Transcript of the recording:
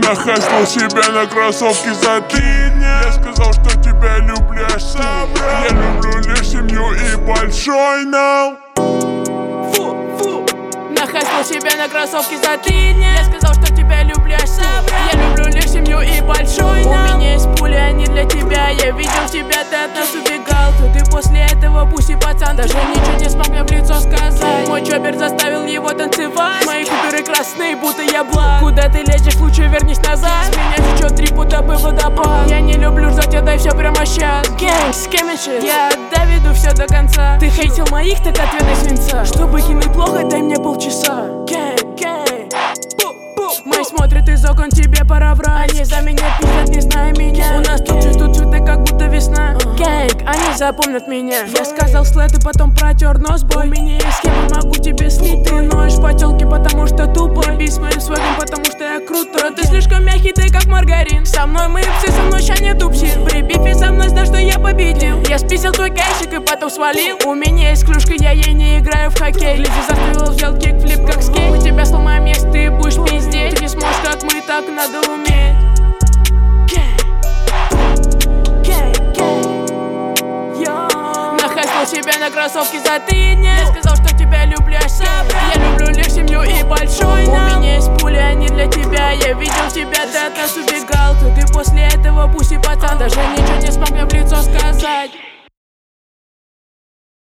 Нахайствовал себя на кроссовке за 3 дня. Я сказал, что тебя люблю, аж соврал. Я люблю лишь семью и большой нал. Фу. Нахайствовал себя на кроссовке за 3 дня. Я сказал, что тебя люблю, аж соврал. Я люблю лишь семью и большой нал. У меня есть пули, они для тебя. Я видел тебя, ты от нас убегал. Ты после этого пусть пацан даже ничего не смог мне в лицо сказать. Мой чоппер заставил его танцевать. Мои куперы красные, будто я благ. Куда ты лезешь, лучше вернись назад. С меня течет 3 пуда по водопад. Я не люблю ждать, отдай все прямо щас. Гэнг, скэмишит, я доведу все до конца. Ты хейтил моих, так ответы свинца. Чтобы кинуть плохо, дай мне полчаса. Гэнг. Мои смотрят из окон, тебе пора врать. Они за меня пиздят, не зная меня. У нас тут цветут цветы, как будто весна. Гэнг, они запомнят меня. Я сказал слэт и потом протер нос, бой. У меня есть схема, могу тебе слить. Ты ноешь по тёлке, потому что тупо. Не бей с моим свэгом, потому что я крутой. Ты слишком мягкий, ты как маргарин. Со мной мои псы, со мной ща не тупсит. При бифе со мной знай, что я победил. Я списал твой кэшик и потом свалил. У меня есть клюшка, я ей не играю в хоккей. Лизи заставил, взял кикфлип как скейт. Мы тебя сломаем, если ты будешь пиздеть. Ты не сможешь, как мы, так надо уметь. Нахайствовал себя на кроссовке за 3 дня. Я сказал, что тебя люблю, аж соврал. Я люблю лишь семью и большой нал. У меня есть пули, они для тебя. Я видел тебя, ты от нас убегал. Ты после этого пусть пацан даже ничего не смог мне в лицо сказать.